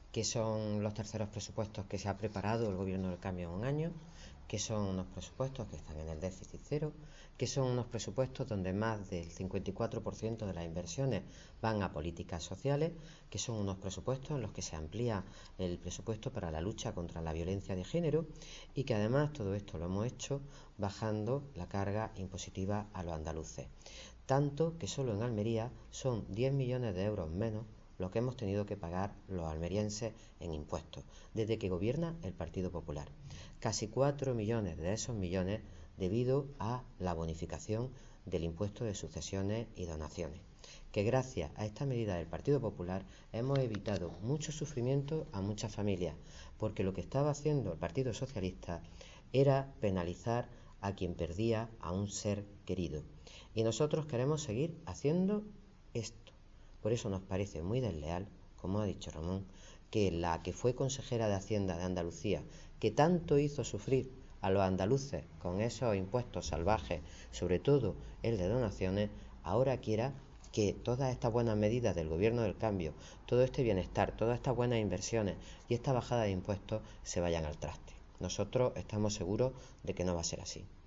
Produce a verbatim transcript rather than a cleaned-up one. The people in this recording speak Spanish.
que son los terceros presupuestos que se ha preparado el Gobierno del Cambio en un año, que son unos presupuestos que están en el déficit cero, que son unos presupuestos donde más del cincuenta y cuatro por ciento de las inversiones van a políticas sociales, que son unos presupuestos en los que se amplía el presupuesto para la lucha contra la violencia de género y que además todo esto lo hemos hecho bajando la carga impositiva a los andaluces. Tanto que solo en Almería son diez millones de euros menos lo que hemos tenido que pagar los almerienses en impuestos, desde que gobierna el Partido Popular. Casi cuatro millones de esos millones debido a la bonificación del impuesto de sucesiones y donaciones, que gracias a esta medida del Partido Popular hemos evitado mucho sufrimiento a muchas familias, porque lo que estaba haciendo el Partido Socialista era penalizar a quien perdía a un ser querido. Y nosotros queremos seguir haciendo esto. Por eso nos parece muy desleal, como ha dicho Ramón, que la que fue consejera de Hacienda de Andalucía, que tanto hizo sufrir a los andaluces con esos impuestos salvajes, sobre todo el de donaciones, ahora quiera que todas estas buenas medidas del Gobierno del Cambio, todo este bienestar, todas estas buenas inversiones y esta bajada de impuestos se vayan al traste. Nosotros estamos seguros de que no va a ser así.